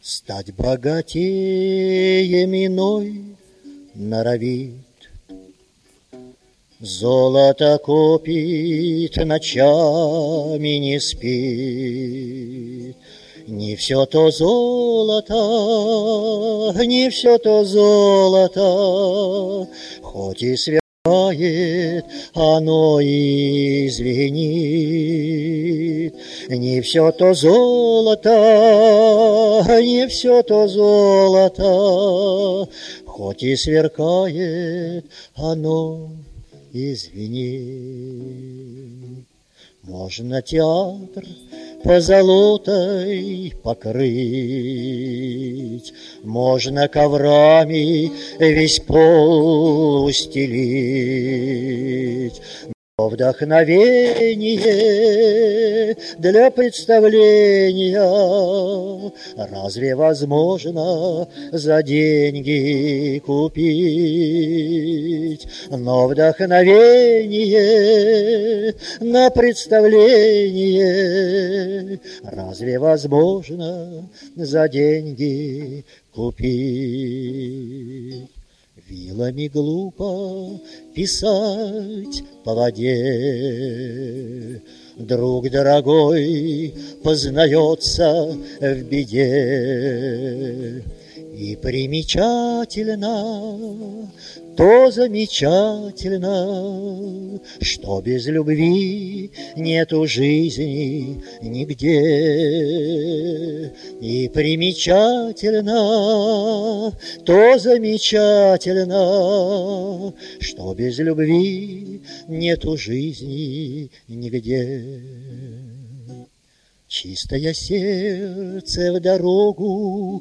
Стать богатеем иной норовит, золото копит, ночами не спит. Не все то золото, не все то золото, хоть и сверкает, оно и звенит. Не все то золото, не все то золото, хоть и сверкает, оно и звенит. Можно театр позолотой покрыть, можно коврами весь пол устелить. Но вдохновение для представления разве возможно за деньги купить? Но вдохновение на представление разве возможно за деньги купить? Вилами глупо писать по воде, друг дорогой познается в беде. И примечательно, то замечательно, что без любви нету жизни нигде. И примечательно, то замечательно, что без любви нету жизни нигде. Чистое сердце в дорогу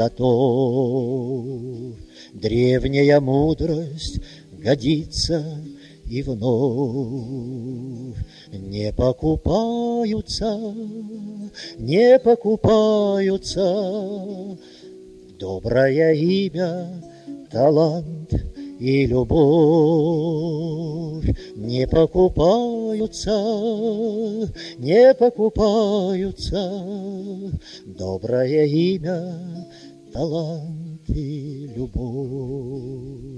готов, древняя мудрость годится и вновь. Не покупаются, не покупаются доброе имя, талант и любовь. Не покупаются, не покупаются доброе имя, талант и любовь.